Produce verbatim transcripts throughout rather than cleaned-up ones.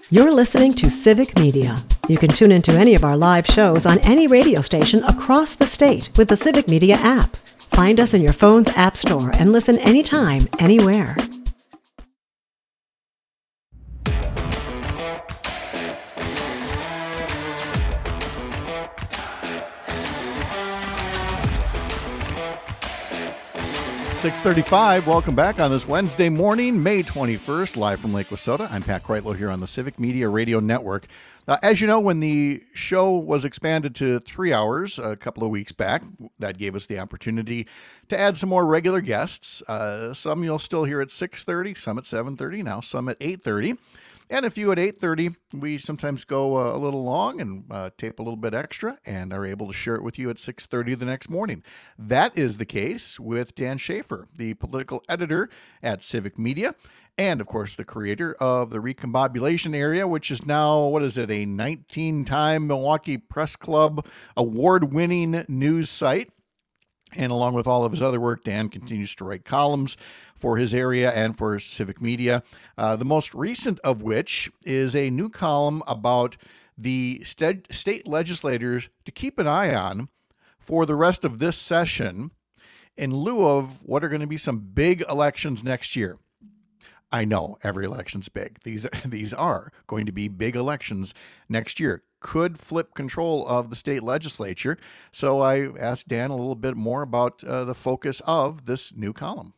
You're listening to Civic Media. You can tune into any of our live shows on any radio station across the state with the Civic Media app. Find us in your phone's app store and listen anytime, anywhere. six thirty-five, welcome back on this Wednesday morning, May twenty-first, live from Lake Wissota. I'm Pat Kreitlow here on the Civic Media Radio Network. Uh, as you know, when the show was expanded to three hours a couple of weeks back, that gave us the opportunity to add some more regular guests. Uh, some you'll still hear at six thirty, some at seven thirty, now some at eight thirty. And a few at eight thirty. We sometimes go uh, a little long and uh, tape a little bit extra and are able to share it with you at six thirty the next morning. That is the case with Dan Schaefer, the political editor at Civic Media, and, of course, the creator of the Recombobulation Area, which is now, what is it, a nineteen-time Milwaukee Press Club award-winning news site. And along with all of his other work, Dan continues to write columns for his area and for Civic Media, uh, the most recent of which is a new column about the st- state legislators to keep an eye on for the rest of this session in lieu of what are going to be some big elections next year. I know every election's big. These, these are going to be big elections next year. Could flip control of the state legislature. So I asked Dan a little bit more about uh, the focus of this new column.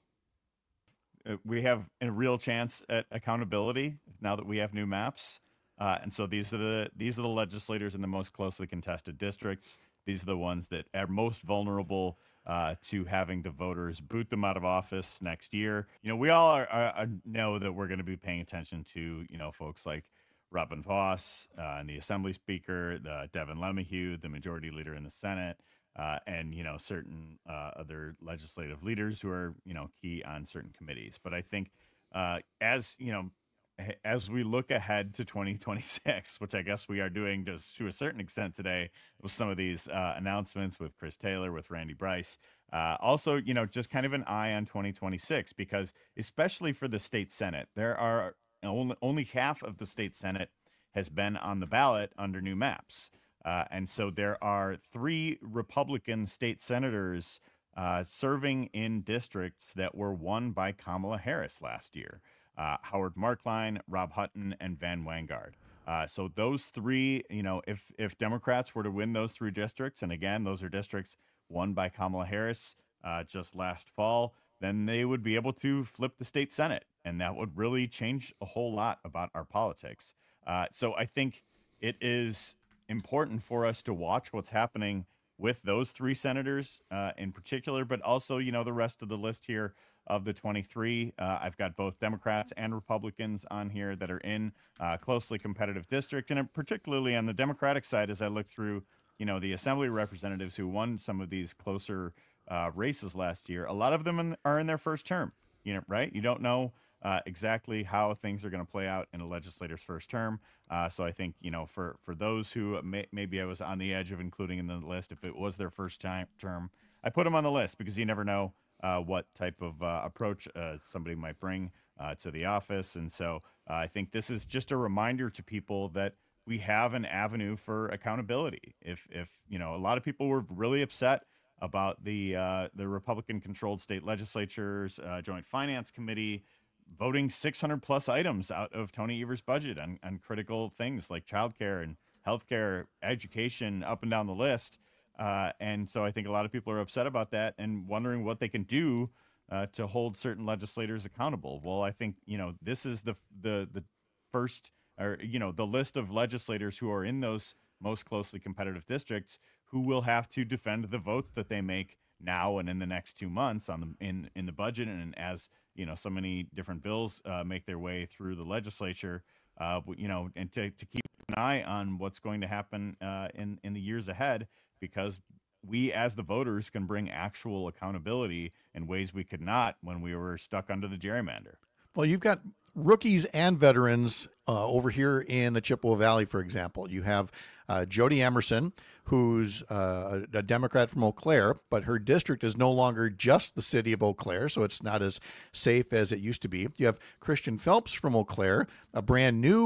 We have a real chance at accountability now that we have new maps. Uh, and so these are the these are the legislators in the most closely contested districts. These are the ones that are most vulnerable uh, to having the voters boot them out of office next year. You know, we all are, are, are know that we're going to be paying attention to, you know, folks like Robin Vos uh, and the Assembly Speaker, the Devin LeMahieu, the Majority Leader in the Senate, uh, and, you know, certain uh, other legislative leaders who are, you know, key on certain committees. But I think uh, as, you know, as we look ahead to twenty twenty-six, which I guess we are doing just to a certain extent today with some of these uh, announcements with Chris Taylor, with Randy Bryce, uh, also, you know, just kind of an eye on twenty twenty-six, because especially for the state Senate, there are only, only half of the state Senate has been on the ballot under new maps. Uh, and so there are three Republican state senators uh, serving in districts that were won by Kamala Harris last year. Uh, Howard Markline, Rob Hutton, and Van Wangard. Uh, so those three, you know, if if Democrats were to win those three districts, and again, those are districts won by Kamala Harris uh, just last fall, then they would be able to flip the state Senate, and that would really change a whole lot about our politics. Uh, so I think it is important for us to watch what's happening with those three senators uh, in particular, but also, you know, the rest of the list here of the twenty-three. Uh, I've got both Democrats and Republicans on here that are in uh, closely competitive districts, and particularly on the Democratic side, as I look through, you know, the Assembly representatives who won some of these closer uh, races last year. A lot of them in, are in their first term, you know, right? You don't know uh, exactly how things are going to play out in a legislator's first term. Uh, so I think, you know, for, for those who may, maybe I was on the edge of including in the list, if it was their first time term, I put them on the list because you never know Uh, what type of uh, approach uh, somebody might bring uh, to the office. And so uh, I think this is just a reminder to people that we have an avenue for accountability. If, if you know, a lot of people were really upset about the uh, the Republican-controlled state legislatures, uh, Joint Finance Committee, voting six hundred plus items out of Tony Evers' budget on, on critical things like childcare and healthcare, education, up and down the list. Uh, and so I think a lot of people are upset about that and wondering what they can do uh, to hold certain legislators accountable. Well, I think, you know, this is the the the first, or, you know, the list of legislators who are in those most closely competitive districts who will have to defend the votes that they make now and in the next two months on the in in the budget. And as, you know, so many different bills uh, make their way through the legislature, uh, you know, and to, to keep an eye on what's going to happen uh, in in the years ahead, because we as the voters can bring actual accountability in ways we could not when we were stuck under the gerrymander. Well, you've got rookies and veterans uh, over here in the Chippewa Valley, for example. You have uh, Jody Emerson, who's uh, a Democrat from Eau Claire, but her district is no longer just the city of Eau Claire, so it's not as safe as it used to be. You have Christian Phelps from Eau Claire, a brand new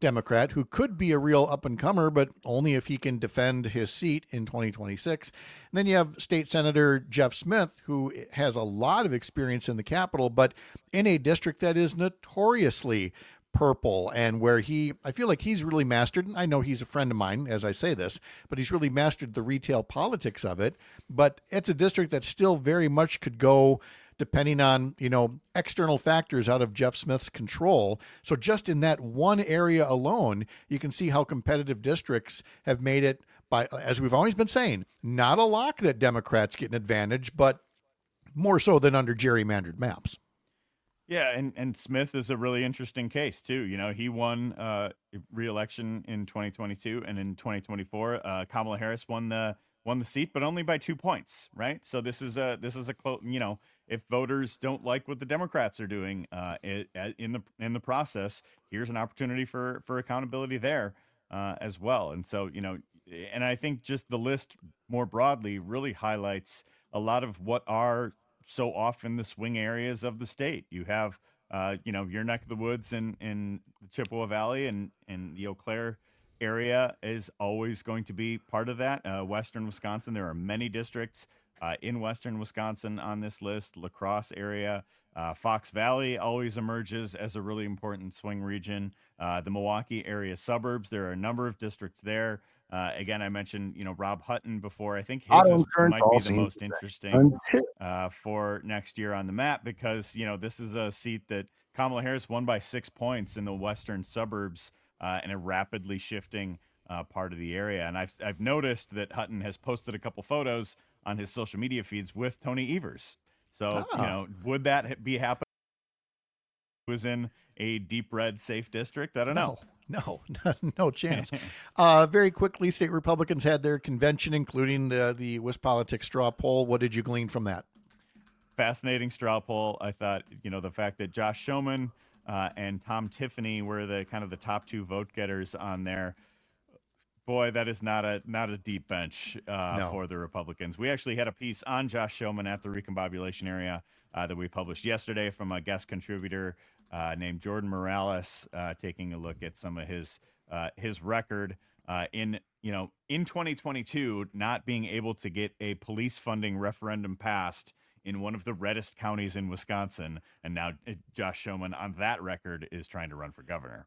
Democrat who could be a real up-and-comer, but only if he can defend his seat in twenty twenty-six. And then you have State Senator Jeff Smith, who has a lot of experience in the Capitol, but in a district that is notoriously purple, and where he, I feel like he's really mastered, and I know he's a friend of mine as I say this, but he's really mastered the retail politics of it. But it's a district that still very much could go depending on, you know, external factors out of Jeff Smith's control. So just in that one area alone, you can see how competitive districts have made it by, as we've always been saying, not a lock that Democrats get an advantage, but more so than under gerrymandered maps. Yeah, and, and Smith is a really interesting case, too. You know, he won uh, re-election in twenty twenty-two, and in twenty twenty-four, uh, Kamala Harris won the won the seat, but only by two points, right? So this is a this is a close. You know, if voters don't like what the Democrats are doing uh, it, in the in the process, here's an opportunity for for accountability there uh, as well. And so, you know, and I think just the list more broadly really highlights a lot of what are so often the swing areas of the state. You have, uh, you know, your neck of the woods in, in the Chippewa Valley and, and the Eau Claire area is always going to be part of that. Uh, Western Wisconsin, there are many districts uh, in Western Wisconsin on this list. La Crosse area, uh, Fox Valley always emerges as a really important swing region. Uh, the Milwaukee area suburbs, there are a number of districts there. Uh, again, I mentioned, you know, Rob Hutton before. I think his is, might be the most interesting uh, for next year on the map, because, you know, this is a seat that Kamala Harris won by six points in the western suburbs uh, in a rapidly shifting uh, part of the area. And I've, I've noticed that Hutton has posted a couple photos on his social media feeds with Tony Evers. So, oh. you know, would that be happening? Was in a deep red safe district? I don't know. No, no, no chance. uh, very quickly, state Republicans had their convention, including the, the WisPolitics straw poll. What did you glean from that? Fascinating straw poll. I thought, you know, the fact that Josh Schoeman uh, and Tom Tiffany were the kind of the top two vote getters on there. Boy, that is not a not a deep bench uh, no. for the Republicans. We actually had a piece on Josh Schoeman at the recombobulation area uh, that we published yesterday from a guest contributor uh, named Jordan Morales, uh, taking a look at some of his uh, his record uh, in you know in twenty twenty-two, not being able to get a police funding referendum passed in one of the reddest counties in Wisconsin, and now uh, Josh Schoeman on that record is trying to run for governor.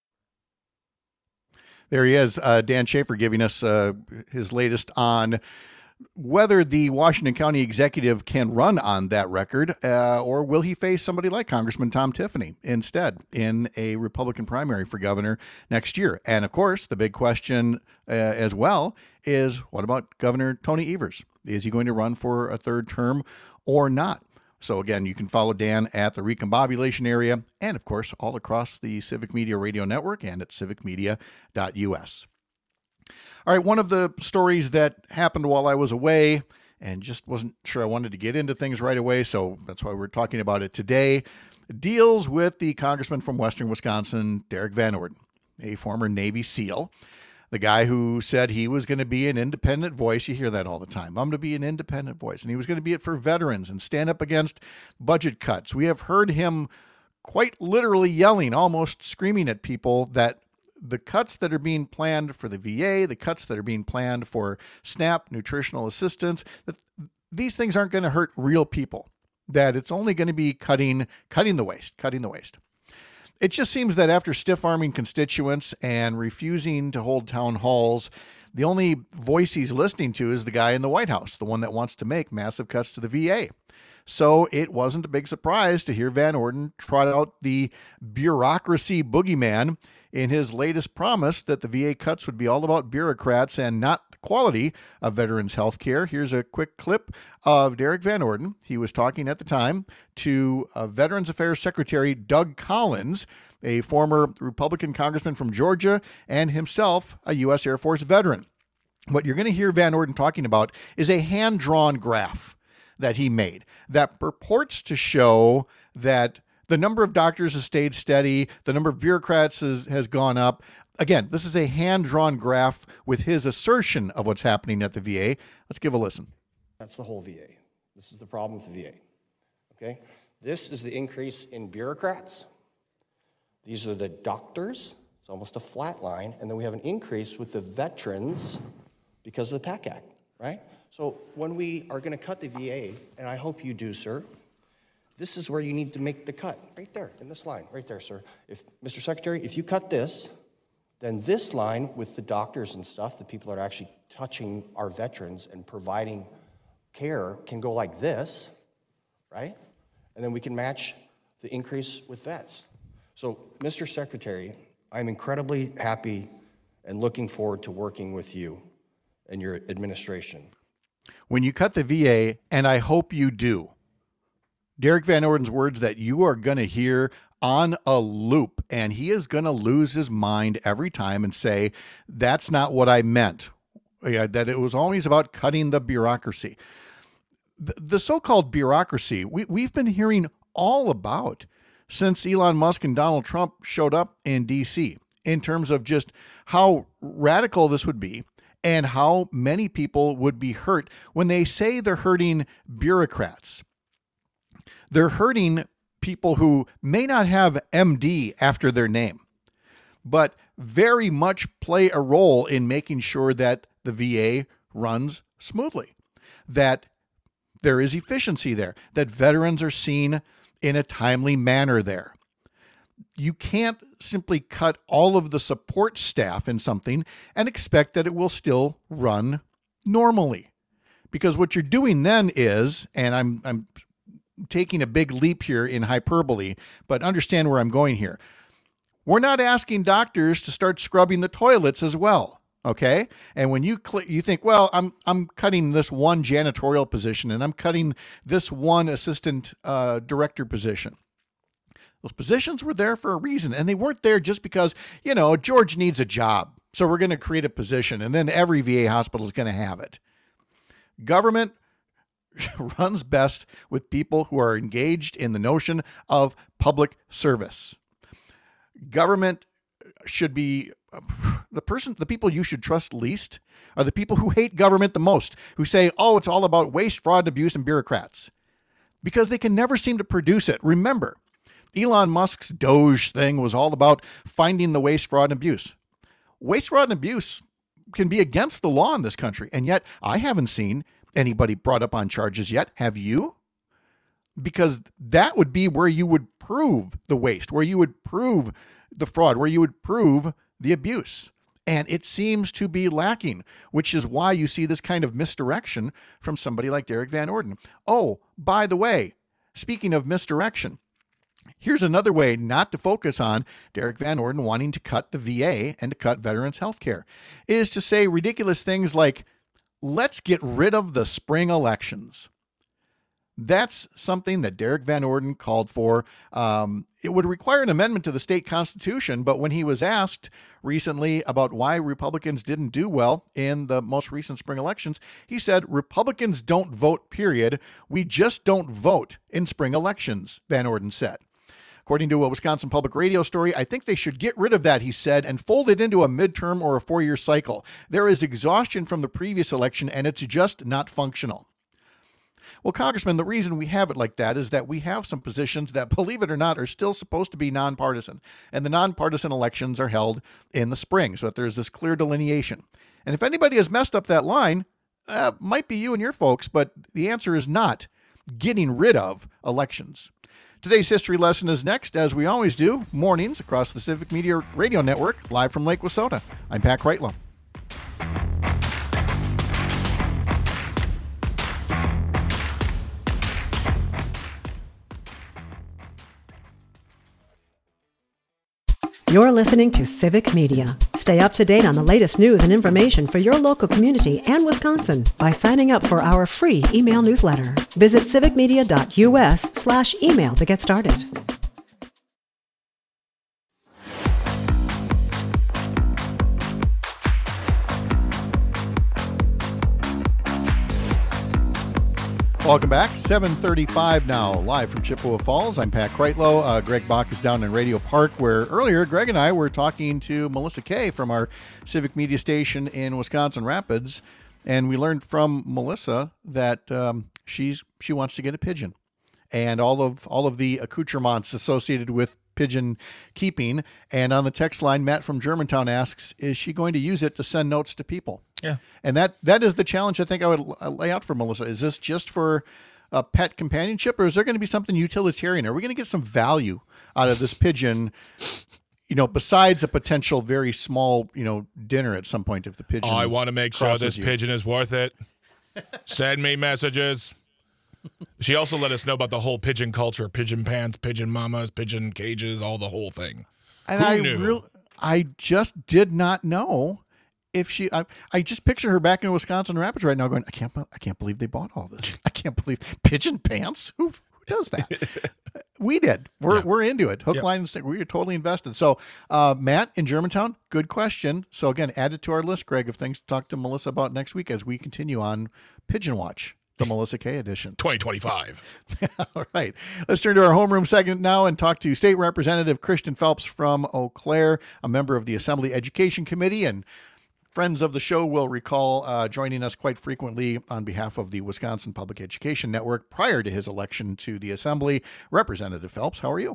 There he is, uh, Dan Schaefer, giving us uh, his latest on whether the Washington County executive can run on that record, uh, or will he face somebody like Congressman Tom Tiffany instead in a Republican primary for governor next year. And, of course, the big question uh, as well is, what about Governor Tony Evers? Is he going to run for a third term or not? So, again, you can follow Dan at the recombobulation area and, of course, all across the Civic Media Radio Network and at civic media dot u s. All right, one of the stories that happened while I was away and just wasn't sure I wanted to get into things right away, so that's why we're talking about it today, deals with the congressman from Western Wisconsin, Derek Van Orden, a former Navy SEAL. The guy who said he was going to be an independent voice. You hear that all the time. I'm going to be an independent voice. And he was going to be it for veterans and stand up against budget cuts. We have heard him quite literally yelling, almost screaming at people that the cuts that are being planned for the V A, the cuts that are being planned for SNAP, nutritional assistance, that these things aren't going to hurt real people, that it's only going to be cutting, cutting the waste, cutting the waste. It just seems that after stiff-arming constituents and refusing to hold town halls, the only voice he's listening to is the guy in the White House, the one that wants to make massive cuts to the V A. So it wasn't a big surprise to hear Van Orden trot out the bureaucracy boogeyman in his latest promise that the V A cuts would be all about bureaucrats and not the quality of veterans' health care. Here's a quick clip of Derek Van Orden. He was talking at the time to uh, Veterans Affairs Secretary Doug Collins, a former Republican congressman from Georgia and himself a U S Air Force veteran. What you're going to hear Van Orden talking about is a hand-drawn graph that he made that purports to show that the number of doctors has stayed steady. The number of bureaucrats has, has gone up. Again, this is a hand-drawn graph with his assertion of what's happening at the V A. Let's give a listen. That's the whole V A. This is the problem with the V A. Okay? This is the increase in bureaucrats. These are the doctors It's almost a flat line. And then we have an increase with the veterans because of the PACT Act, right? So when we are going to cut the V A, and I hope you do, sir, this is where you need to make the cut, right there, in this line, right there, sir. If, Mister Secretary, if you cut this, then this line with the doctors and stuff, the people that are actually touching our veterans and providing care can go like this, right? And then we can match the increase with vets. So, Mister Secretary, I'm incredibly happy and looking forward to working with you and your administration. When you cut the V A, and I hope you do, Derek Van Orden's words that you are going to hear on a loop, and he is going to lose his mind every time and say, that's not what I meant, yeah, that it was always about cutting the bureaucracy. The, the so-called bureaucracy, we, we've been hearing all about since Elon Musk and Donald Trump showed up in D C in terms of just how radical this would be and how many people would be hurt when they say they're hurting bureaucrats. They're hurting people who may not have M D after their name, but very much play a role in making sure that the V A runs smoothly, that there is efficiency there, that veterans are seen in a timely manner there. You can't simply cut all of the support staff in something and expect that it will still run normally. Because what you're doing then is, and I'm I'm taking a big leap here in hyperbole, but understand where I'm going here. We're not asking doctors to start scrubbing the toilets as well, okay? And when you cl- you think, well, I'm I'm cutting this one janitorial position and I'm cutting this one assistant uh, director position. Those positions were there for a reason, and they weren't there just because, you know, George needs a job, so we're going to create a position, and then every V A hospital is going to have it. Government runs best with people who are engaged in the notion of public service. Government should be the person, the people you should trust least are the people who hate government the most, who say, oh, it's all about waste, fraud, abuse, and bureaucrats, because they can never seem to produce it. Remember, Elon Musk's Doge thing was all about finding the waste, fraud, and abuse. Waste, fraud, and abuse can be against the law in this country, and yet I haven't seen anybody brought up on charges yet. Have you? Because that would be where you would prove the waste, where you would prove the fraud, where you would prove the abuse. And it seems to be lacking, which is why you see this kind of misdirection from somebody like Derek Van Orden. Oh, by the way, speaking of misdirection, here's another way not to focus on Derek Van Orden wanting to cut the V A and to cut veterans' health care, is to say ridiculous things like, let's get rid of the spring elections. That's something that Derek Van Orden called for. Um, it would require an amendment to the state constitution, but when he was asked recently about why Republicans didn't do well in the most recent spring elections, he said, Republicans don't vote, period. We just don't vote in spring elections, Van Orden said. According to a Wisconsin Public Radio story, I think they should get rid of that, he said, and fold it into a midterm or a four-year cycle. There is exhaustion from the previous election, and it's just not functional. Well, Congressman, the reason we have it like that is that we have some positions that, believe it or not, are still supposed to be nonpartisan. And the nonpartisan elections are held in the spring, so that there's this clear delineation. And if anybody has messed up that line, uh, might be you and your folks, but the answer is not getting rid of elections. Today's history lesson is next, as we always do, mornings across the Civic Media Radio Network, live from Lake Wissota. I'm Pat Kreitlow. You're listening to Civic Media. Stay up to date on the latest news and information for your local community and Wisconsin by signing up for our free email newsletter. Visit civicmedia.us slash email to get started. Welcome back. seven thirty-five now, live from Chippewa Falls. I'm Pat Kreitlow. Uh, Greg Bach is down in Radio Park, where earlier Greg and I were talking to Melissa Kay from our Civic Media station in Wisconsin Rapids, and we learned from Melissa that um, she's she wants to get a pigeon, and all of all of the accoutrements associated with pigeon keeping. And on the text line, Matt from Germantown asks, is she going to use it to send notes to people? Yeah. And that that is the challenge I think I would lay out for Melissa. Is this just for a pet companionship, or is there going to be something utilitarian? Are we going to get some value out of this pigeon, you know, besides a potential very small, you know, dinner at some point if the pigeon Oh, I want to make sure this you. pigeon is worth it. Send me messages. She also let us know about the whole pigeon culture, pigeon pants, pigeon mamas, pigeon cages, all the whole thing. And Who I knew? real I just did not know if she, I, I just picture her back in Wisconsin Rapids right now going, I can't, I can't believe they bought all this. I can't believe pigeon pants. Who, who does that? We did. We're, Yeah. we're into it. Hook, Yep. line, and sinker. We're totally invested. So, uh, Matt in Germantown, good question. So again, add it to our list, Greg, of things to talk to Melissa about next week as we continue on Pigeon Watch, the Melissa K edition. twenty twenty-five. All right. Let's turn to our homeroom segment now and talk to State Representative Christian Phelps from Eau Claire, a member of the Assembly Education Committee, and friends of the show will recall uh, joining us quite frequently on behalf of the Wisconsin Public Education Network prior to his election to the Assembly. Representative Phelps, how are you?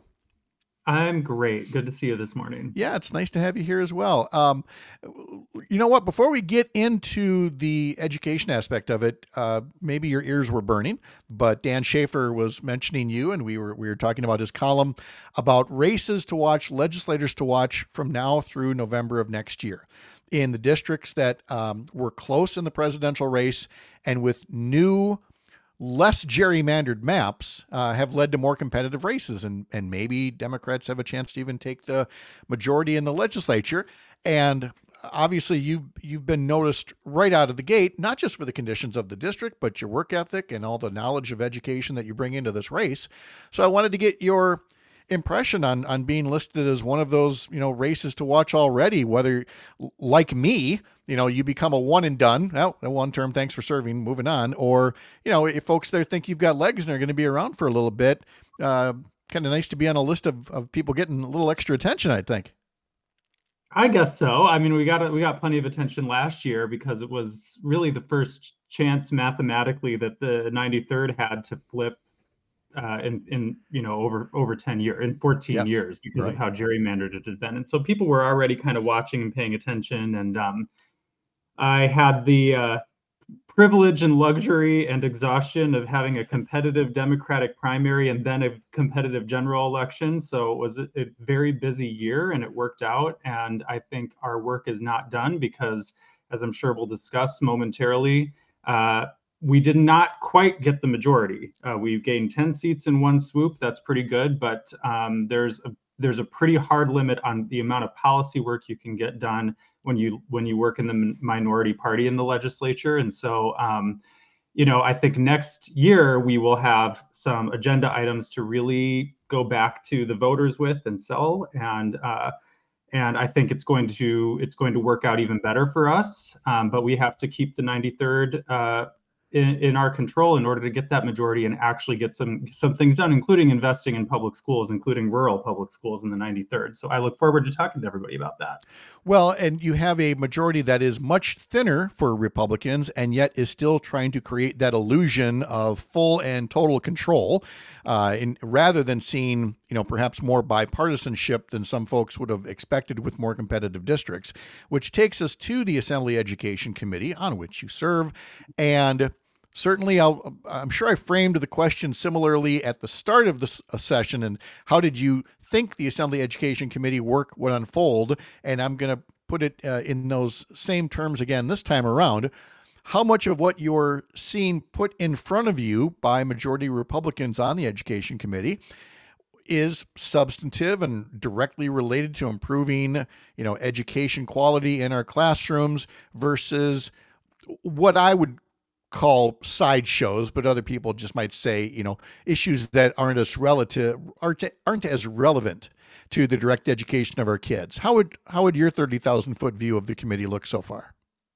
I'm great. Good to see you this morning. Yeah, it's nice to have you here as well. Um, you know what? Before we get into the education aspect of it, uh, maybe your ears were burning, but Dan Schaefer was mentioning you, and we were we were talking about his column about races to watch, legislators to watch from now through November of next year in the districts that um, were close in the presidential race and with new, less gerrymandered maps uh, have led to more competitive races. And, and maybe Democrats have a chance to even take the majority in the legislature. And obviously you've, you've been noticed right out of the gate, not just for the conditions of the district, but your work ethic and all the knowledge of education that you bring into this race. So I wanted to get your impression on on being listed as one of those, you know, races to watch already, whether like me, you know, you become a one and done, well, a one term, thanks for serving, moving on, or, you know, if folks there think you've got legs and are going to be around for a little bit, uh, kind of nice to be on a list of, of people getting a little extra attention, I think. I guess so. I mean, we got we got plenty of attention last year because it was really the first chance mathematically that the ninety-third had to flip Uh, in, in you know over over ten years, in fourteen Yes, years, because right. of how gerrymandered it had been, and so people were already kind of watching and paying attention. And um, I had the uh, privilege and luxury and exhaustion of having a competitive Democratic primary and then a competitive general election. So it was a, a very busy year, and it worked out. And I think our work is not done because, as I'm sure we'll discuss momentarily, uh, we did not quite get the majority. Uh, we gained ten seats in one swoop. That's pretty good, but um, there's a, there's a pretty hard limit on the amount of policy work you can get done when you when you work in the minority party in the legislature. And so, um, you know, I think next year we will have some agenda items to really go back to the voters with and sell. And uh, and I think it's going to it's going to work out even better for us. Um, but we have to keep the ninety-third uh, In, in our control in order to get that majority and actually get some some things done, including investing in public schools, including rural public schools in the ninety-third. So I look forward to talking to everybody about that. Well, and you have a majority that is much thinner for Republicans and yet is still trying to create that illusion of full and total control, uh, in, rather than seeing, you know, perhaps more bipartisanship than some folks would have expected with more competitive districts, which takes us to the Assembly Education Committee, on which you serve. And certainly, I'll, I'm sure I framed the question similarly at the start of the session. And how did you think the Assembly Education Committee work would unfold? And I'm going to put it uh, in those same terms again this time around. How much of what you're seeing put in front of you by majority Republicans on the Education Committee is substantive and directly related to improving, you know, education quality in our classrooms versus what I would call sideshows, but other people just might say, you know, issues that aren't as relative, aren't, aren't as relevant to the direct education of our kids. How would, how would your thirty thousand foot view of the committee look so far?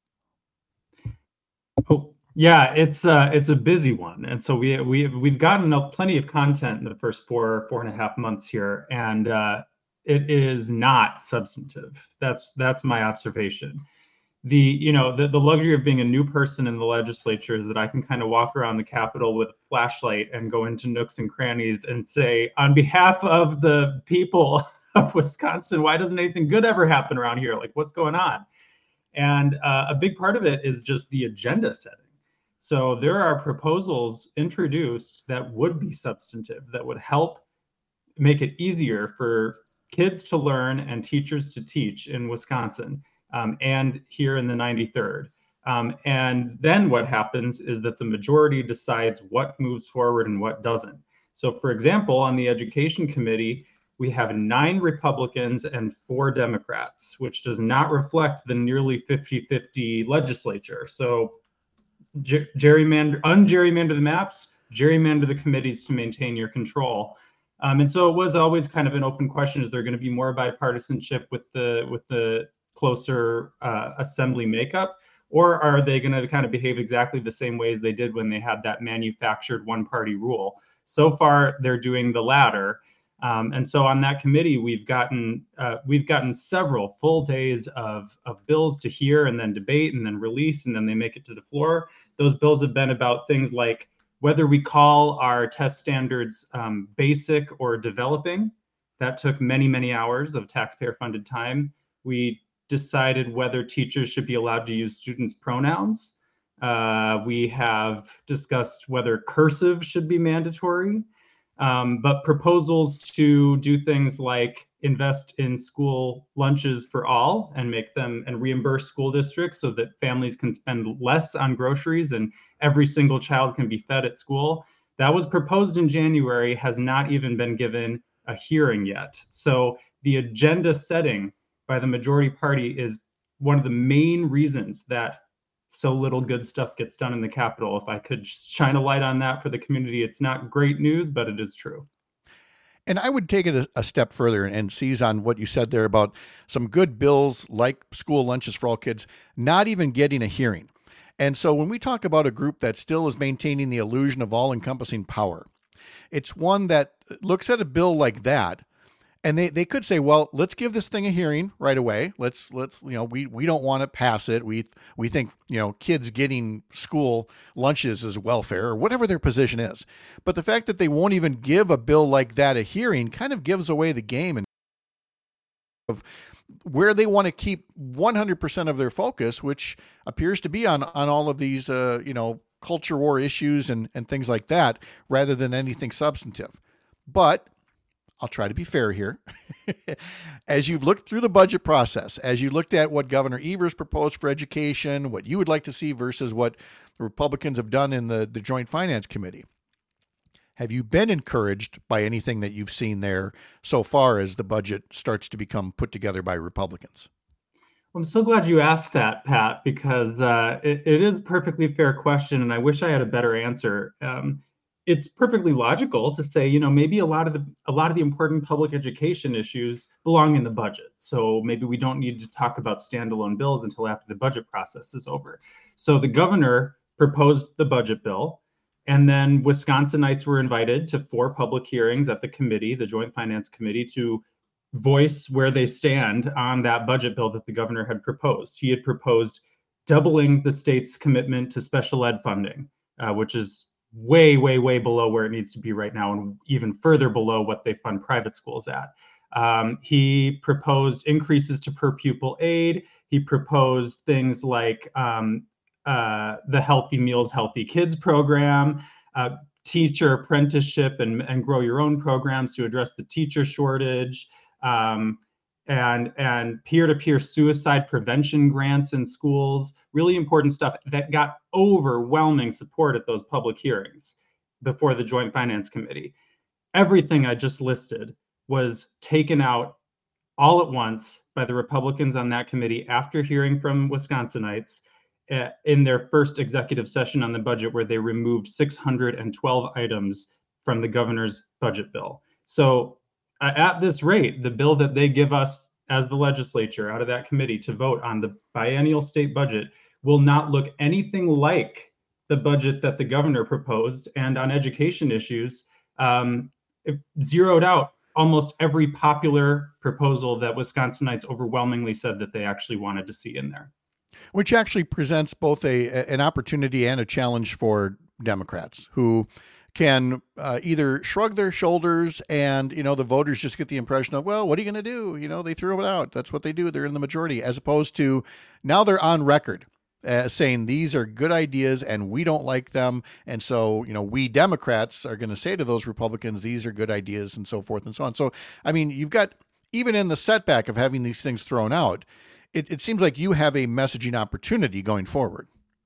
Oh, yeah, it's uh, it's a busy one, and so we we we've gotten up plenty of content in the first four four and a half months here, and uh, it is not substantive. That's that's my observation. the you know the, the luxury of being a new person in the legislature is that I can kind of walk around the Capitol with a flashlight and go into nooks and crannies and say, on behalf of the people of Wisconsin, why doesn't anything good ever happen around here? Like, what's going on? And uh, a big part of it is just the agenda setting. So there are proposals introduced that would be substantive, that would help make it easier for kids to learn and teachers to teach in Wisconsin, um, and here in the ninety-third. Um, and then what happens is that the majority decides what moves forward and what doesn't. So for example, on the Education Committee, we have nine Republicans and four Democrats, which does not reflect the nearly fifty-fifty legislature. So ger- gerrymander, ungerrymander the maps, gerrymander the committees to maintain your control. Um, and so it was always kind of an open question: is there going to be more bipartisanship with the with the closer uh, assembly makeup, or are they going to kind of behave exactly the same ways they did when they had that manufactured one-party rule? So far, they're doing the latter. Um, and so on that committee, we've gotten uh, we've gotten several full days of of bills to hear and then debate and then release, and then they make it to the floor. Those bills have been about things like whether we call our test standards um, basic or developing. That took many, many hours of taxpayer-funded time. We decided whether teachers should be allowed to use students' pronouns. Uh, we have discussed whether cursive should be mandatory. Um, but proposals to do things like invest in school lunches for all and make them and reimburse school districts so that families can spend less on groceries and every single child can be fed at school. That was proposed in January, has not even been given a hearing yet. So the agenda setting by the majority party is one of the main reasons that so little good stuff gets done in the Capitol. If I could shine a light on that for the community, it's not great news, but it is true. And I would take it a, a step further and, and seize on what you said there about some good bills like school lunches for all kids, not even getting a hearing. And so when we talk about a group that still is maintaining the illusion of all-encompassing power, it's one that looks at a bill like that, and they, they could say, well, let's give this thing a hearing right away. Let's, let's, you know, we, we don't want to pass it. We, we think, you know, kids getting school lunches is welfare or whatever their position is. But the fact that they won't even give a bill like that a hearing kind of gives away the game and of where they want to keep one hundred percent of their focus, which appears to be on, on all of these, uh, you know, culture war issues and, and things like that, rather than anything substantive. But I'll try to be fair here. As you've looked through the budget process, as you looked at what Governor Evers proposed for education, what you would like to see versus what the Republicans have done in the, the Joint Finance Committee, have you been encouraged by anything that you've seen there so far as the budget starts to become put together by Republicans? I'm so glad you asked that, Pat, because uh, it, it is a perfectly fair question, and I wish I had a better answer. Um, It's perfectly logical to say, you know, maybe a lot of the a lot of the important public education issues belong in the budget. So maybe we don't need to talk about standalone bills until after the budget process is over. So the governor proposed the budget bill, and then Wisconsinites were invited to four public hearings at the committee, the Joint Finance Committee, to voice where they stand on that budget bill that the governor had proposed. He had proposed doubling the state's commitment to special ed funding, uh, which is way, way, way below where it needs to be right now, and even further below what they fund private schools at. Um, he proposed increases to per pupil aid. He proposed things like um, uh, the Healthy Meals, Healthy Kids program, uh, teacher apprenticeship and, and grow your own programs to address the teacher shortage, um, and, and peer-to-peer suicide prevention grants in schools. Really important stuff that got overwhelming support at those public hearings before the Joint Finance Committee. Everything I just listed was taken out all at once by the Republicans on that committee after hearing from Wisconsinites uh, in their first executive session on the budget, where they removed six hundred twelve items from the governor's budget bill. So uh, at this rate, the bill that they give us as the legislature out of that committee to vote on the biennial state budget will not look anything like the budget that the governor proposed. And on education issues, um, it zeroed out almost every popular proposal that Wisconsinites overwhelmingly said that they actually wanted to see in there. Which actually presents both a an opportunity and a challenge for Democrats who can uh, either shrug their shoulders and, you know, the voters just get the impression of, well, what are you going to do? You know, they threw it out. That's what they do. They're in the majority, as opposed to now they're on record uh, saying these are good ideas and we don't like them. And so, you know, we Democrats are going to say to those Republicans, these are good ideas and so forth and so on. So, I mean, you've got, even in the setback of having these things thrown out, it, it seems like you have a messaging opportunity going forward.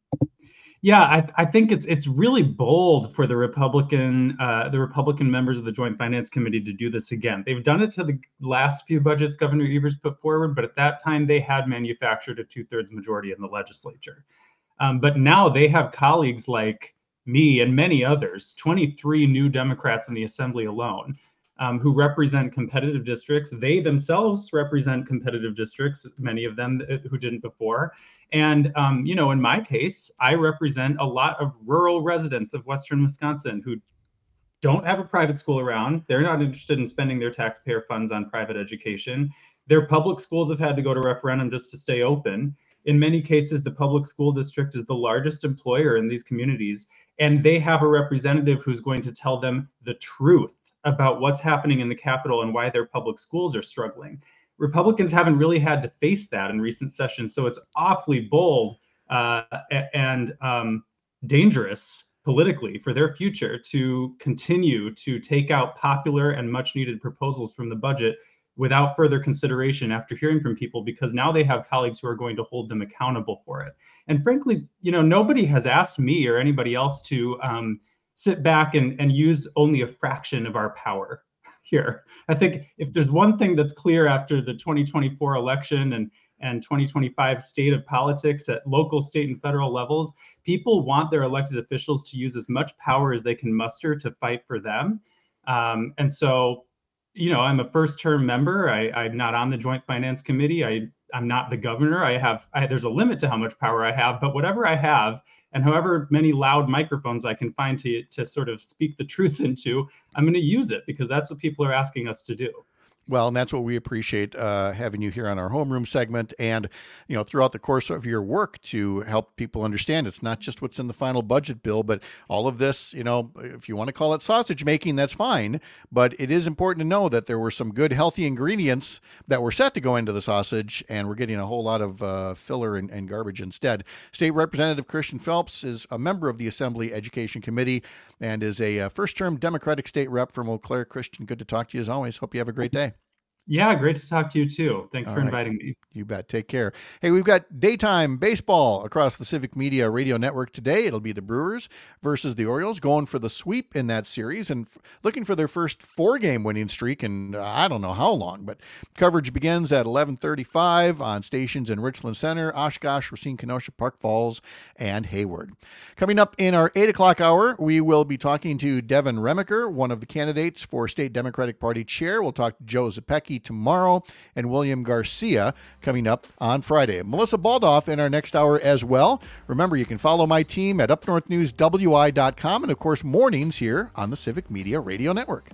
Yeah, I, I think it's it's really bold for the Republican uh, the Republican members of the Joint Finance Committee to do this again. They've done it to the last few budgets Governor Evers put forward, but at that time they had manufactured a two-thirds majority in the legislature. Um, but now they have colleagues like me and many others, twenty-three new Democrats in the Assembly alone, um, who represent competitive districts. They themselves represent competitive districts, many of them who didn't before. And, um, you know, in my case, I represent a lot of rural residents of Western Wisconsin who don't have a private school around. They're not interested in spending their taxpayer funds on private education. Their public schools have had to go to referendum just to stay open. In many cases, the public school district is the largest employer in these communities, and they have a representative who's going to tell them the truth about what's happening in the Capitol and why their public schools are struggling. Republicans haven't really had to face that in recent sessions, so it's awfully bold uh, and um, dangerous politically for their future to continue to take out popular and much needed proposals from the budget without further consideration after hearing from people, because now they have colleagues who are going to hold them accountable for it. And frankly, you know, nobody has asked me or anybody else to um, sit back and, and use only a fraction of our power here. I think if there's one thing that's clear after the twenty twenty-four election and, and twenty twenty-five state of politics at local, state, and federal levels, people want their elected officials to use as much power as they can muster to fight for them. Um, and so, you know, I'm a first-term member. I, I'm not on the Joint Finance Committee. I, I'm not the governor. I have, I, there's a limit to how much power I have, but whatever I have, and however many loud microphones I can find to, to sort of speak the truth into, I'm going to use it because that's what people are asking us to do. Well, and that's what we appreciate uh, having you here on our homeroom segment and, you know, throughout the course of your work to help people understand it's not just what's in the final budget bill, but all of this, you know, if you want to call it sausage making, that's fine. But it is important to know that there were some good, healthy ingredients that were set to go into the sausage, and we're getting a whole lot of uh, filler and, and garbage instead. State Representative Christian Phelps is a member of the Assembly Education Committee and is a uh, first-term Democratic state rep from Eau Claire. Christian, good to talk to you as always. Hope you have a great day. Yeah, great to talk to you too. Thanks All for right. inviting me. You bet. Take care. Hey, we've got daytime baseball across the Civic Media Radio Network today. It'll be the Brewers versus the Orioles going for the sweep in that series and f- looking for their first four-game winning streak in uh, I don't know how long. But coverage begins at eleven thirty-five on stations in Richland Center, Oshkosh, Racine, Kenosha, Park Falls, and Hayward. Coming up in our eight o'clock hour, we will be talking to Devin Remaker, one of the candidates for State Democratic Party chair. We'll talk to Joe Zepecki tomorrow and William Garcia coming up on Friday. Melissa Baldoff in our next hour as well. Remember, you can follow my team at up north news w i dot com and, of course, mornings here on the Civic Media Radio Network.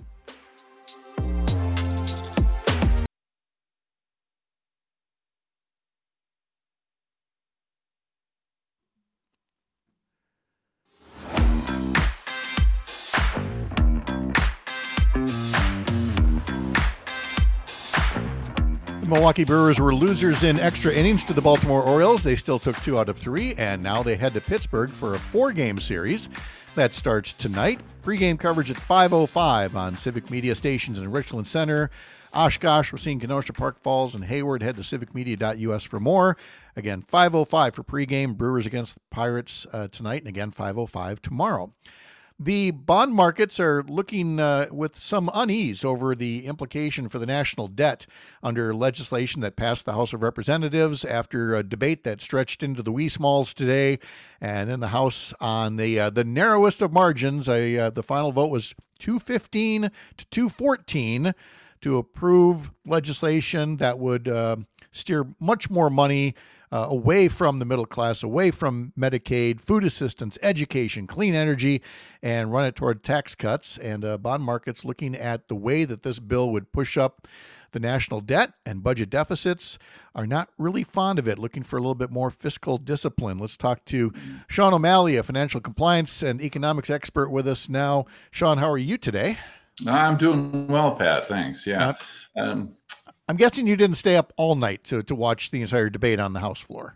Milwaukee Brewers were losers in extra innings to the Baltimore Orioles. They still took two out of three, and now they head to Pittsburgh for a four-game series. That starts tonight. Pre-game coverage at five oh five on Civic Media stations in Richland Center, Oshkosh, Racine, Kenosha, Park Falls, and Hayward. Head to civic media dot u s for more. Again, five oh five for pre-game. Brewers against the Pirates uh, tonight, and again, five oh five tomorrow. The bond markets are looking uh, with some unease over the implication for the national debt under legislation that passed the House of Representatives after a debate that stretched into the wee smalls today, and in the House on the uh, the narrowest of margins. A, uh, the final vote was two fifteen to two fourteen to approve legislation that would uh, steer much more money Uh, away from the middle class, away from Medicaid, food assistance, education, clean energy, and run it toward tax cuts. And uh, bond markets looking at the way that this bill would push up the national debt and budget deficits are not really fond of it, looking for a little bit more fiscal discipline. Let's talk to Sean O'Malley, a financial compliance and economics expert, with us now. Sean, how are you today? I'm doing well, Pat. Thanks. Yeah. Uh, um, I'm guessing you didn't stay up all night to, to watch the entire debate on the House floor.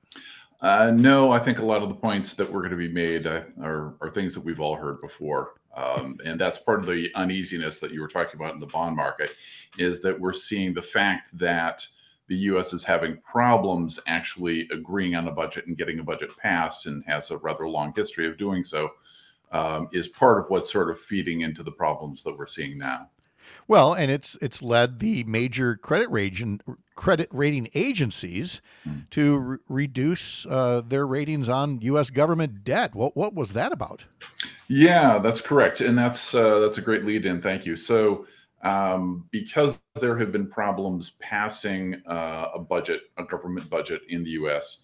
uh, no, I think a lot of the points that were going to be made uh, are, are things that we've all heard before. Um, and that's part of the uneasiness that you were talking about in the bond market, is that we're seeing the fact that the U S is having problems actually agreeing on a budget and getting a budget passed, and has a rather long history of doing so, um, is part of what's sort of feeding into the problems that we're seeing now. Well, and it's it's led the major credit rating credit rating agencies mm. to re- reduce uh, their ratings on U S government debt. What what was that about? Yeah, that's correct, and that's uh, that's a great lead in. Thank you. So, um, because there have been problems passing uh, a budget, a government budget in the U S,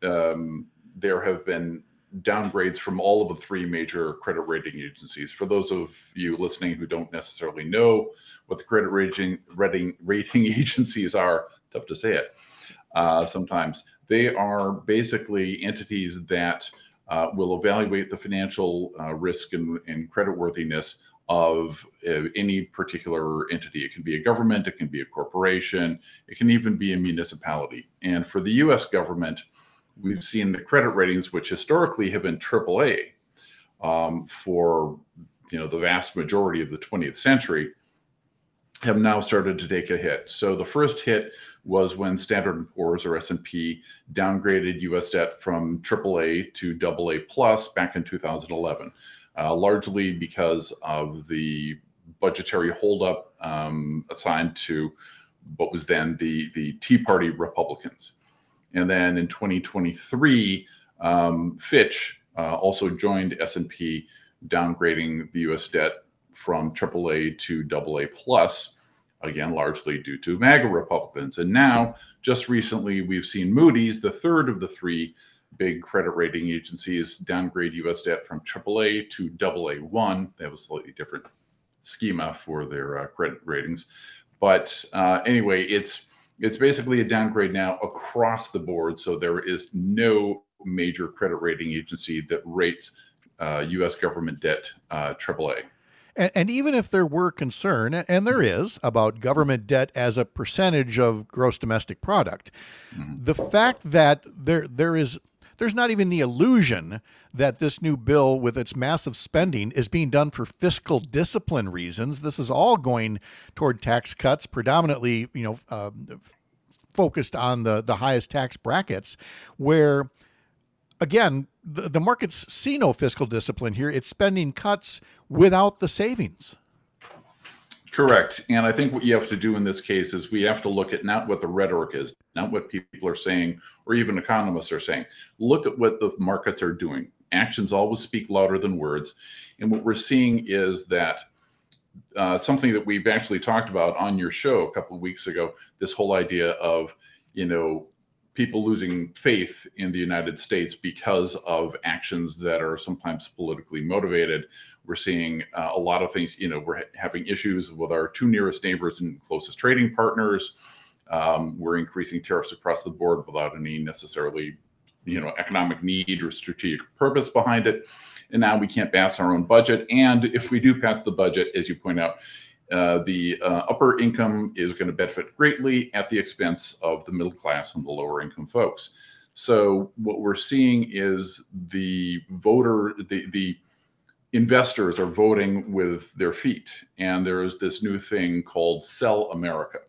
um, there have been downgrades from all of the three major credit rating agencies. For those of you listening who don't necessarily know what the credit rating rating, rating agencies are, tough to say it uh, sometimes, they are basically entities that uh, will evaluate the financial uh, risk and, and creditworthiness of uh, any particular entity. It can be a government, it can be a corporation, it can even be a municipality. And for the U S government, we've seen the credit ratings, which historically have been triple A um, for you know the vast majority of the twentieth century, have now started to take a hit. So the first hit was when Standard and Poor's, or S and P, downgraded U S debt from triple A to double A plus back in two thousand eleven, uh, largely because of the budgetary holdup um, assigned to what was then the, the Tea Party Republicans. And then in twenty twenty-three, um, Fitch uh, also joined S and P, downgrading the U S debt from triple A to double A plus, again, largely due to MAGA Republicans. And now, just recently, we've seen Moody's, the third of the three big credit rating agencies, downgrade U S debt from triple A to double A one. They have a slightly different schema for their uh, credit ratings. But uh, anyway, it's It's basically a downgrade now across the board. So there is no major credit rating agency that rates uh, U S government debt uh, triple A. And, and even if there were concern, and there is, about government debt as a percentage of gross domestic product, mm-hmm. the fact that there there is there's not even the illusion that this new bill with its massive spending is being done for fiscal discipline reasons. This is all going toward tax cuts, predominantly, you know, uh, focused on the, the highest tax brackets, where, again, the, the markets see no fiscal discipline here. It's spending cuts without the savings. Correct. And I think what you have to do in this case is we have to look at not what the rhetoric is, not what people are saying, or even economists are saying. Look at what the markets are doing. Actions always speak louder than words. And what we're seeing is that uh, something that we've actually talked about on your show a couple of weeks ago, this whole idea of, you know, people losing faith in the United States because of actions that are sometimes politically motivated. We're seeing uh, a lot of things, you know, we're ha- having issues with our two nearest neighbors and closest trading partners. Um, we're increasing tariffs across the board without any necessarily, you know, economic need or strategic purpose behind it. And now we can't pass our own budget. And if we do pass the budget, as you point out, uh, the uh, upper income is going to benefit greatly at the expense of the middle class and the lower income folks. So what we're seeing is the voter, the, the investors are voting with their feet. And there is this new thing called Sell America.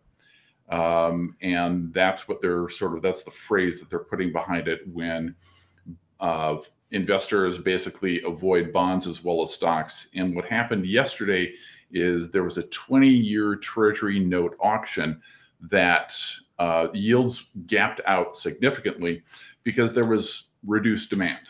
Um, and that's what they're sort of, that's the phrase that they're putting behind it when uh, investors basically avoid bonds as well as stocks. And what happened yesterday is there was a twenty-year Treasury note auction that uh, yields gapped out significantly because there was reduced demand,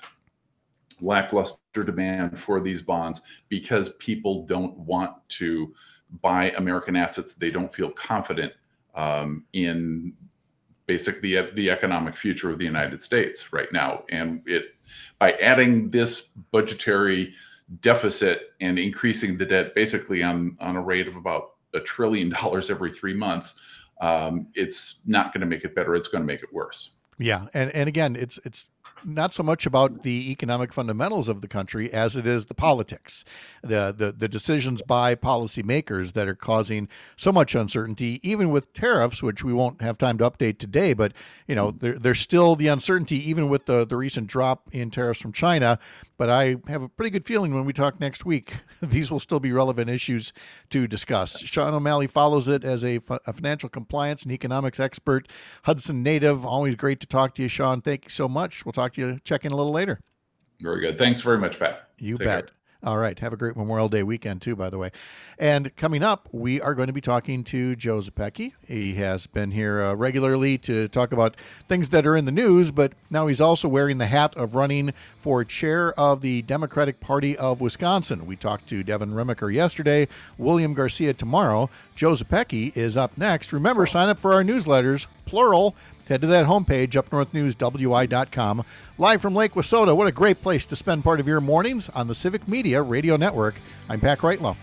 lackluster demand for these bonds, because people don't want to buy American assets. They don't feel confident um, in basically the, the economic future of the United States right now. And it by adding this budgetary deficit and increasing the debt basically on, on a rate of about a trillion dollars every three months, um, it's not going to make it better. It's going to make it worse. Yeah, and and again, it's it's not so much about the economic fundamentals of the country as it is the politics, the the, the decisions by policymakers that are causing so much uncertainty, even with tariffs, which we won't have time to update today. But, you know, there, there's still the uncertainty, even with the, the recent drop in tariffs from China. But I have a pretty good feeling when we talk next week, these will still be relevant issues to discuss. Sean O'Malley follows it as a, a financial compliance and economics expert, Hudson native. Always great to talk to you, Sean. Thank you so much. We'll talk to you, check in a little later. Very good. Thanks very much, Pat. You Take bet. care. All right. Have a great Memorial Day weekend, too, by the way. And coming up, we are going to be talking to Joe Zepecki. He has been here uh, regularly to talk about things that are in the news, but now he's also wearing the hat of running for chair of the Democratic Party of Wisconsin. We talked to Devin Remacher yesterday, William Garcia tomorrow. Joe Zepecki is up next. Remember, sign up for our newsletters, plural. Head to that homepage, up north news w i dot com. Live from Lake Wissota, what a great place to spend part of your mornings on the Civic Media Radio Network. I'm Pat Kreitlow.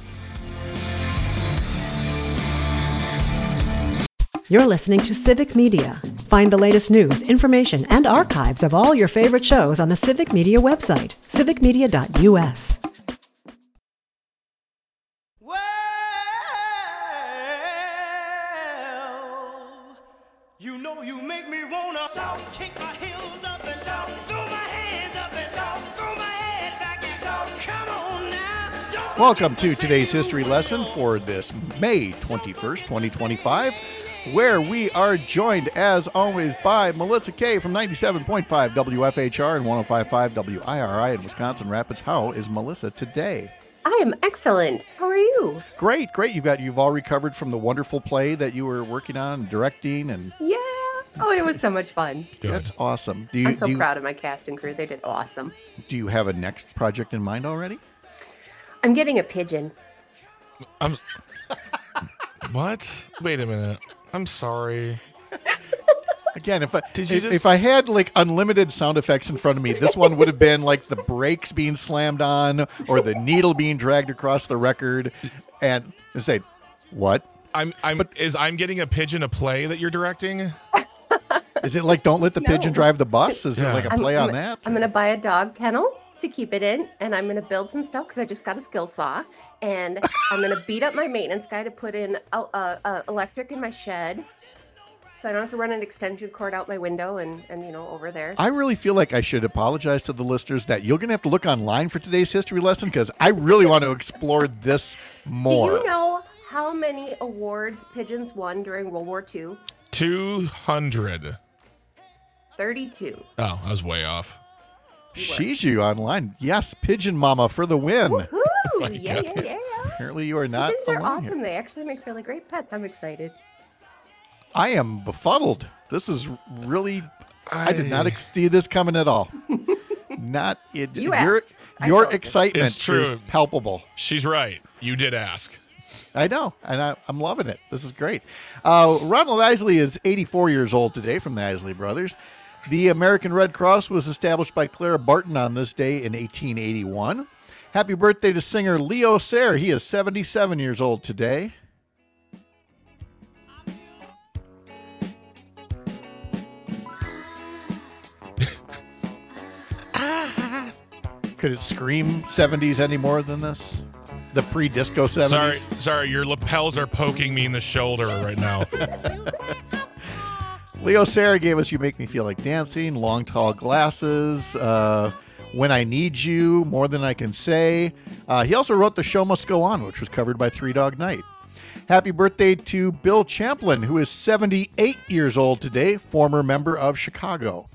You're listening to Civic Media. Find the latest news, information, and archives of all your favorite shows on the Civic Media website, civic media dot u s. You know you make me wanna shout, kick my heels up and shout, throw my hands up and shout, throw my head back and shout, come on now. Don't Welcome to today's history lesson for this May twenty-first, twenty twenty-five, where we are joined, as always, by Melissa Kay from ninety-seven point five W F H R and one oh five point five W I R I in Wisconsin Rapids. How is Melissa today? I am excellent. How are you? Great, great. You've got you've all recovered from the wonderful play that you were working on and directing, and Yeah. Oh, it was so much fun. that's awesome. Do you, I'm so do you, proud of my cast and crew. They did awesome. do you have a next project in mind already? I'm getting a pigeon. I'm. What? Wait a minute. I'm sorry. Again, if I Did you if, just- if I had like unlimited sound effects in front of me, this one would have been like the brakes being slammed on or the needle being dragged across the record, and say, "What I'm. I'm. Is I'm getting a pigeon a play that you're directing? is it like? Don't let the No. pigeon drive the bus? Is Yeah. it like a I'm- play I'm, on that? I'm going to buy a dog kennel to keep it in, and I'm going to build some stuff because I just got a skill saw, and I'm going to beat up my maintenance guy to put in uh, uh, uh, electric in my shed, so I don't have to run an extension cord out my window and, and you know, over there. I really feel like I should apologize to the listeners that you're going to have to look online for today's history lesson because I really want to explore this more. Do you know how many awards pigeons won during World War Two? Two hundred. thirty-two. Oh, I was way off. She's you online. Yes, Pigeon Mama for the win. Woo! yeah, yeah, yeah. Apparently, you are not Pigeons are alone awesome. here. They actually make really great pets. I'm excited. I am befuddled. This is really. I, did not I- ex- see this coming at all. Not it. You your asked. I your told you. excitement It's true. is palpable. She's right. You did ask. I know, and I, I'm loving it. This is great. Uh, Ronald Isley is eighty-four years old today from the Isley Brothers. The American Red Cross was established by Clara Barton on this day in eighteen eighty-one. Happy birthday to singer Leo Sayer. He is seventy-seven years old today. Could it scream seventies any more than this? The pre-disco Sorry, seventies? sorry. Your lapels are poking me in the shoulder right now. Leo Sayer gave us You Make Me Feel Like Dancing, Long Tall Glasses, uh, When I Need You, More Than I Can Say. Uh, he also wrote The Show Must Go On, which was covered by Three Dog Night. Happy birthday to Bill Champlin, who is seventy-eight years old today, former member of Chicago.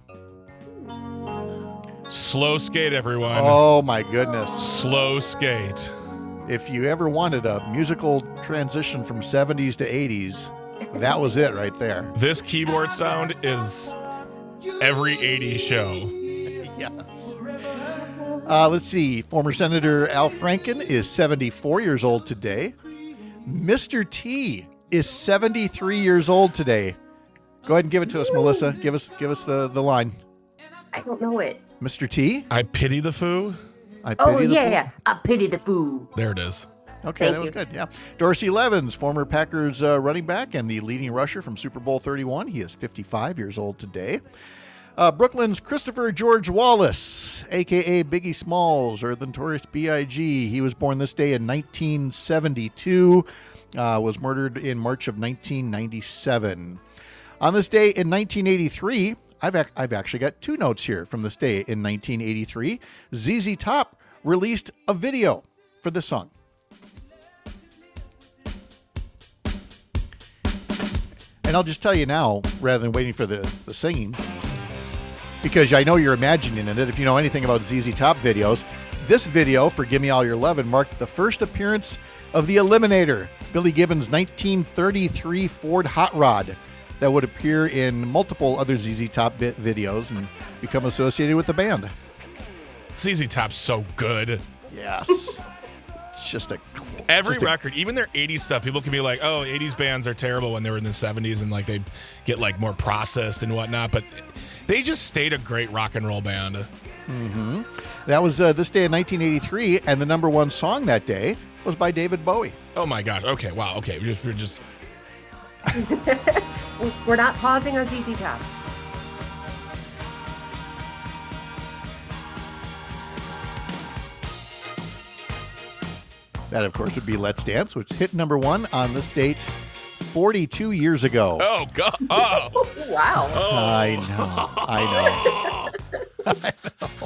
Slow skate, everyone. Oh, my goodness. Slow skate. If you ever wanted a musical transition from seventies to eighties, that was it right there. This keyboard sound is every eighties show. Yes. Uh, let's see. Former Senator Al Franken is seventy-four years old today. Mister T is seventy-three years old today. Go ahead and give it to us, Melissa. Give us give us the, the line. I don't know it. Mister T, I pity the foo. I pity Oh, the yeah, fool. yeah. I pity the fool. There it is. Okay, Thank that was you. good. Yeah. Dorsey Levens, former Packers uh, running back and the leading rusher from Super Bowl thirty-one. He is fifty-five years old today. Uh, Brooklyn's Christopher George Wallace, a k a. Biggie Smalls, or the notorious B I G He was born this day in nineteen seventy-two, uh, was murdered in March of nineteen ninety-seven. On this day in nineteen eighty-three, I've, ac- I've actually got two notes here from this day in nineteen eighty-three. Z Z Top released a video for this song. And I'll just tell you now, rather than waiting for the, the singing, because I know you're imagining it. If you know anything about Z Z Top videos, this video for Gimme All Your Lovin' marked the first appearance of the Eliminator, Billy Gibbons' nineteen thirty-three Ford Hot Rod, that would appear in multiple other Z Z Top bit videos and become associated with the band. Z Z Top's so good. Yes. It's just a... Every just a, record, even their eighties stuff, people can be like, oh, eighties bands are terrible when they were in the seventies and like they get like more processed and whatnot, but they just stayed a great rock and roll band. Mm-hmm. That was uh, this day in nineteen eighty-three, and the number one song that day was by David Bowie. Oh my gosh. Okay. Wow. Okay. We're just... We're just... We're not pausing on Z Z Top. That, of course, would be Let's Dance, which hit number one on this date forty-two years ago. Oh, God. Oh. Wow. Oh. I know. I know. I know.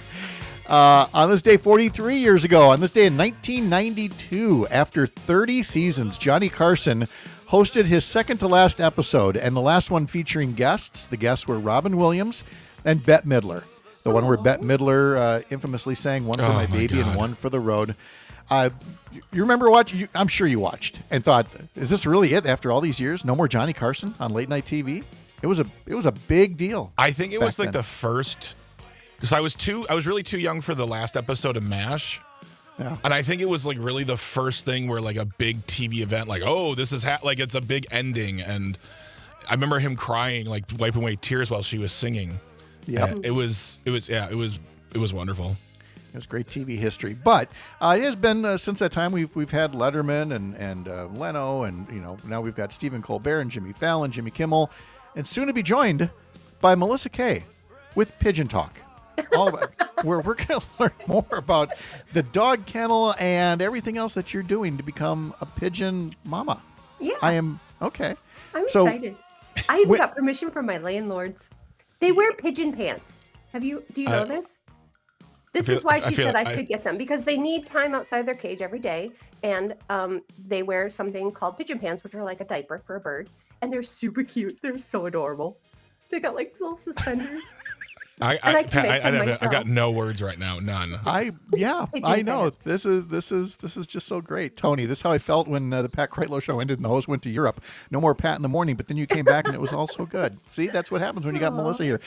Uh, on this day forty-three years ago, on this day in nineteen ninety-two, after thirty seasons, Johnny Carson hosted his second to last episode, and the last one featuring guests. The guests were Robin Williams and Bette Midler. The one where Bette Midler uh, infamously sang One for Oh, My my Baby God. and One for the Road. Uh, you remember watching? You, I'm sure you watched and thought, "Is this really it? After all these years, no more Johnny Carson on late night T V?" It was a it was a big deal. I think it back was like then. the first, because I was too, I was really too young for the last episode of MASH. Yeah. And I think it was like really the first thing where like a big T V event, like, oh, this is ha-, like it's a big ending. And I remember him crying, like wiping away tears while she was singing. Yeah. Uh, it was, it was, yeah, it was, it was wonderful. It was great T V history, but uh, it has been uh, since that time we've we've had Letterman and and uh, Leno, and you know now we've got Stephen Colbert and Jimmy Fallon, Jimmy Kimmel, and soon to be joined by Melissa Kay with Pigeon Talk. All of it. Where we're going to learn more about the dog kennel and everything else that you're doing to become a pigeon mama. Yeah. I am okay. I'm So, excited. I even when- got permission from my landlords. They wear pigeon pants. Have you? Do you know I- this? This feel- is why I she feel said I, I- could get them, because they need time outside their cage every day, and um, they wear something called pigeon pants, which are like a diaper for a bird, and they're super cute. They're so adorable. They got like little suspenders. I, And I, I can Pat, make I, I, them have, I've got myself. no words right now, none. I yeah, Pigeon I know. pants. This is this is this is just so great, Tony. This is how I felt when uh, the Pat Kreitlow show ended and the host went to Europe. No more Pat in the morning, but then you came back and it was all so good. See, that's what happens when you got Aw. Melissa here.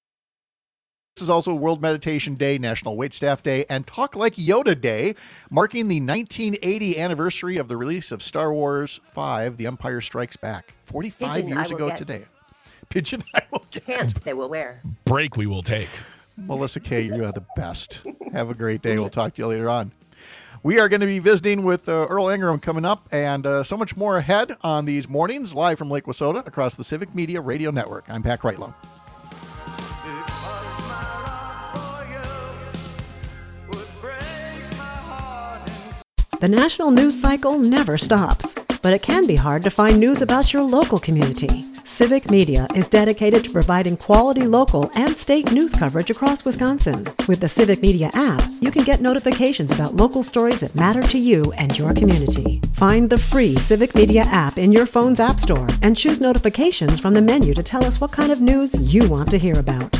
This is also World Meditation Day, National Waitstaff Day, and Talk Like Yoda Day, marking the nineteen eighty anniversary of the release of Star Wars five, The Empire Strikes Back. forty-five Pigeon I years will ago get. today. Pigeon I will get. Pants they will wear. Break we will take. Melissa Kay, you are the best. Have a great day. We'll talk to you later on. We are going to be visiting with uh, Earl Ingram coming up, and uh, so much more ahead on these mornings, live from Lake Wissota across the Civic Media Radio Network. I'm Pat Kreitlow. Because my love for you would break my heart in The national news cycle never stops, but it can be hard to find news about your local community. Civic Media is dedicated to providing quality local and state news coverage across Wisconsin. With the Civic Media app, you can get notifications about local stories that matter to you and your community. Find the free Civic Media app in your phone's app store and choose notifications from the menu to tell us what kind of news you want to hear about.